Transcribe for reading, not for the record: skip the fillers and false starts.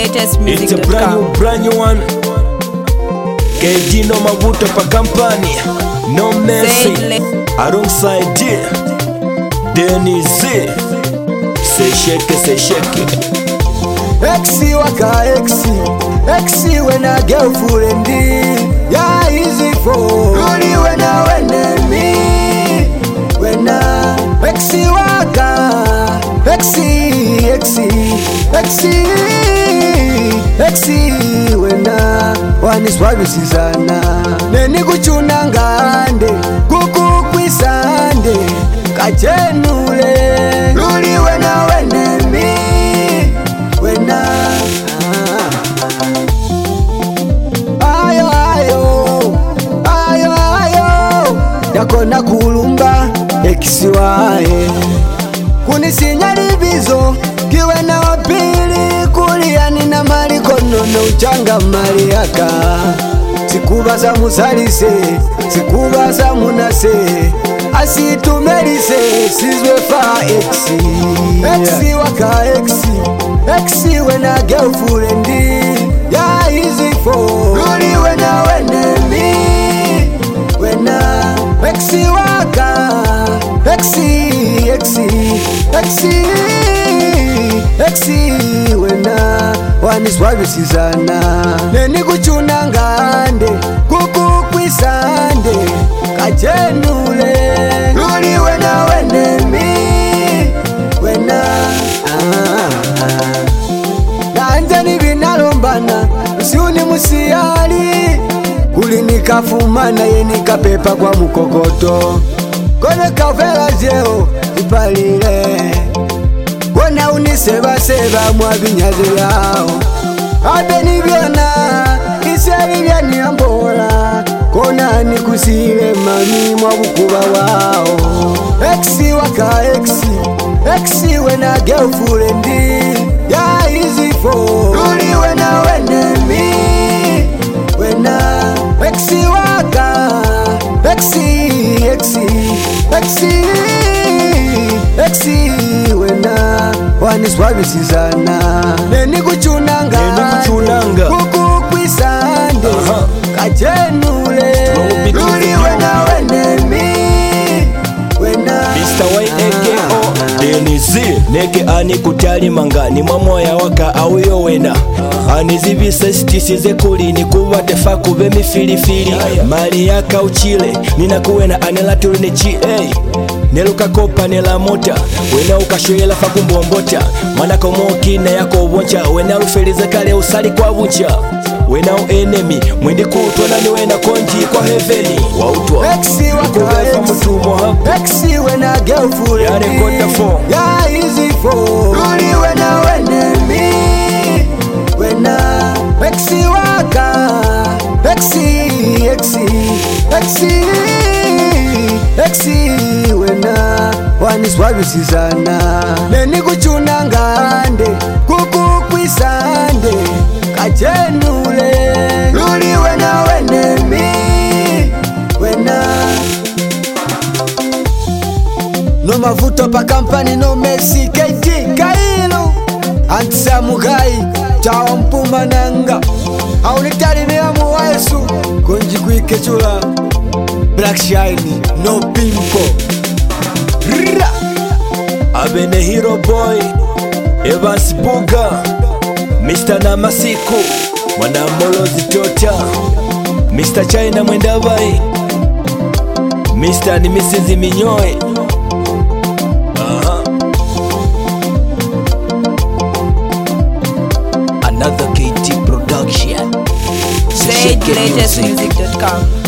It's a brand new one. KG no Mavuto pa company. No Messi alongside Dennis. Say shake it. Exi waka exi when I girlfriend ya easy for really when I me when I exi waka exi when I one is wabisizana neni kuchuna ngande kukukwisande kachenule really when I me when yakona kulumba ekisiwae kunisinya libizo kiwe na wapili kuliani na malikonono uchanga maliaka sikubaza musalise sikubaza munase asitumelise sizwe fa exi waka exi when I girlfriend ya easy for really when I me when I exi waka exi when I one is wabisizana neni kuchuna ngande kukukwisande kachenule really when I me when nanjani binalombana usiuni musiali kulinikafumana yenikapepa kwa mukokoto kone kavela jeo ipalile kona uniseba mwabinyazi yao abeni byona iseli byaniambola kona nikusile mami mwabukuba wao exi waka exi when I girlfriend ya easy for really when I me when I exi waka exi when I one is wabisizana neni kuchuna ngande kukukwisande kachenule really when I me when I Mr. YAKO Dennis neke ani kutali mangani mwamoya waka auyo wena anizibise stisize kulini kuwa tefa kube mifilifili mali yaka uchile nina kuwena anela tulune neluka kopa nela mota wena ukashoyela fakumbombota mwana komoki na yako uboncha wena ufelize kale usali kwa buncha wena enemy mwindi kutwana ni wena konji kwa heaveni wautwa exi waka mutumo hapa exi when I girlfriend ya rekota for ya easy for really when I me when I exi waka exi when I one is wabisizana neni kuchuna ngande kukukwisande kachenule really when I me when I no Mavuto pa company no Messi KG Kailo Antsa Mugai Chao Mpumananga aunitari ni amu waesu konji kuikechula Black Shiny no pimpo Abene Hero Boy Evans Buga Mr. Namasiku Mwanamolozi Tota Mr. China Mwendabai Mr. ni Mrs. Minyoe Another KT production. Say latestmusic.com